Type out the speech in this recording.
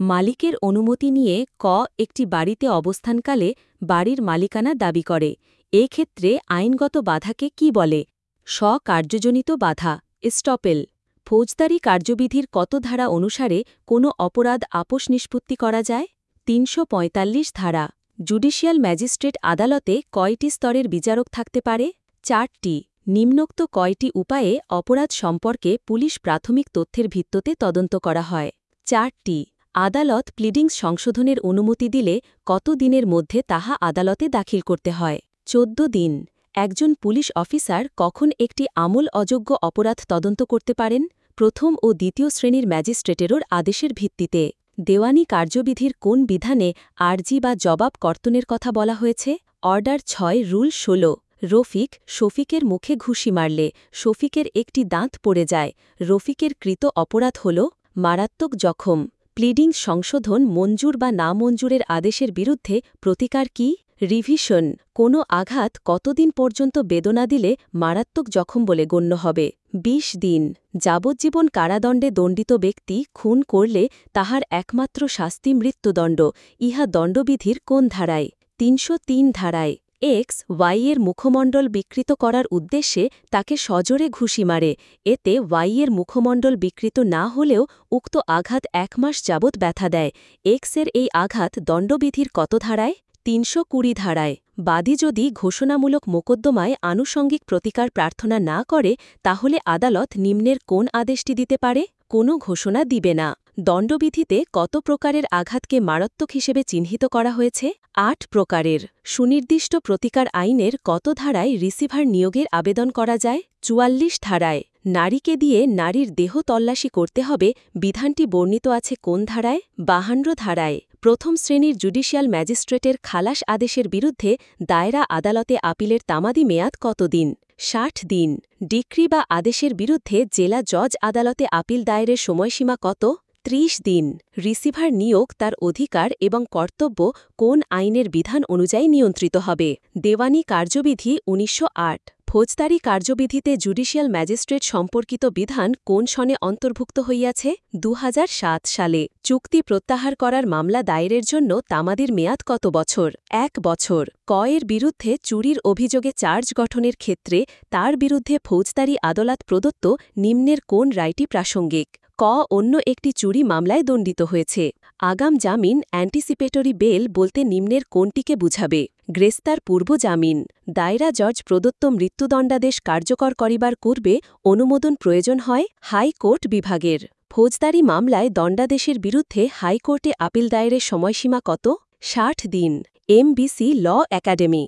মালিকের অনুমতি নিয়ে একটি বাড়িতে অবস্থানকালে বাড়ির মালিকানা দাবি করে। এক্ষেত্রে আইনগত বাধাকে কি বলে? কার্যজনিত বাধা এস্টপেল। ফৌজদারি কার্যবিধির কত ধারা অনুসারে কোনো অপরাধ আপোস নিষ্পত্তি করা যায়? ৩৪৫ ধারা। জুডিশিয়াল ম্যাজিস্ট্রেট আদালতে কয়টি স্তরের বিচারক থাকতে পারে? ৪টি। নিম্নোক্ত কয়টি উপায়ে অপরাধ সম্পর্কে পুলিশ প্রাথমিক তথ্যের ভিত্তিতে তদন্ত করা হয়? ৪টি। আদালত প্লিডিংস সংশোধনের অনুমতি দিলে কত দিনের মধ্যে তাহা আদালতে দাখিল করতে হয়? ১৪ দিন। একজন পুলিশ অফিসার কখন একটি আমল অযোগ্য অপরাধ তদন্ত করতে পারেন? প্রথম ও দ্বিতীয় শ্রেণীর ম্যাজিস্ট্রেটেরও আদেশের ভিত্তিতে। দেওয়ানি কার্যবিধির কোন বিধানে আর্জি বা জবাব কর্তনের কথা বলা হয়েছে? Order ৬ rule ১৬। শফিকের মুখে ঘুষি মারলে শফিকের একটি দাঁত পড়ে যায়। রফিকের কৃত অপরাধ হল মারাত্মক জখম। প্লিডিংস সংশোধন মঞ্জুর বা না মঞ্জুরের আদেশের বিরুদ্ধে প্রতিকার কি? রিভিশন। কোনো আঘাত কতদিন পর্যন্ত বেদনা দিলে মারাত্মক জখম বলে গণ্য হবে? ২০ দিন। যাবজ্জীবন কারাদণ্ডে দণ্ডিত ব্যক্তি খুন করলে তাহার একমাত্র শাস্তি মৃত্যুদণ্ড। ইহা দণ্ডবিধির কোন ধারায়? ৩০৩ ধারায়। এক্স ওয়াইয়ের মুখমণ্ডল বিকৃত করার উদ্দেশ্যে তাকে সজোরে ঘুষি মারে। এতে ওয়াইয়ের মুখমণ্ডল বিকৃত না হলেও উক্ত আঘাত ১ মাস যাবৎ ব্যথা দেয়। এক্সের এই আঘাত দণ্ডবিধির কত ধারায়? ৩২০ ধারায়। বাদী যদি ঘোষণামূলক মোকদ্দমায় আনুষঙ্গিক প্রতিকার প্রার্থনা না করে তাহলে আদালত নিম্নের কোন আদেশটি দিতে পারে? কোনো ঘোষণা দিবে না। দণ্ডবিধিতে কত প্রকারের আঘাতকে মারাত্মক হিসেবে চিহ্নিত করা হয়েছে? ৮ প্রকারের। সুনির্দিষ্ট প্রতিকার আইনের কত ধারায় রিসিভার নিয়োগের আবেদন করা যায়? ৪৪ ধারায়। নারীকে দিয়ে নারীর দেহ তল্লাশি করতে হবে বিধানটি বর্ণিত আছে কোন ধারায়? ৫২ ধারায়। প্রথম শ্রেণীর জুডিশিয়াল ম্যাজিস্ট্রেটের খালাস আদেশের বিরুদ্ধে দায়রা আদালতে আপিলের তামাদি মেয়াদ কতদিন? ৬০ দিন। ডিক্রি বা আদেশের বিরুদ্ধে জেলা জজ আদালতে আপিল দায়েরের সময়সীমা কত? ৩০ দিন। রিসিভার নিয়োগ তার অধিকার এবং কর্তব্য কোন আইনের বিধান অনুযায়ী নিয়ন্ত্রিত হবে? দেওয়ানি কার্যবিধি ১৯০৮। ফৌজদারি কার্যবিধিতে জুডিশিয়াল ম্যাজিস্ট্রেট সম্পর্কিত বিধান কোন সনে অন্তর্ভুক্ত হইয়াছে? ২০০৭ সালে। চুক্তি প্রত্যাহার করার মামলা দায়েরের জন্য তামাদির মেয়াদ কত বছর? ১ বছর। এর বিরুদ্ধে চুরির অভিযোগে চার্জ গঠনের ক্ষেত্রে তার বিরুদ্ধে ফৌজদারি আদালত প্রদত্ত নিম্নের কোন রায়টি প্রাসঙ্গিক? অন্য একটি চুরি মামলায় দণ্ডিত হয়েছে। আগাম জামিন অ্যান্টিসিপেটরি বেল বলতে নিম্নের কোনটিকে বুঝাবে? গ্রেস্তার পূর্ব জামিন। দায়রা জজ প্রদত্ত মৃত্যুদণ্ডাদেশ কার্যকর করিবার পূর্বে অনুমোদন প্রয়োজন হয় হাইকোর্ট বিভাগের। ফৌজদারি মামলায় দণ্ডাদেশের বিরুদ্ধে হাইকোর্টে আপিল দায়েরের সময়সীমা কত? ৬০ দিন। MBC law academy.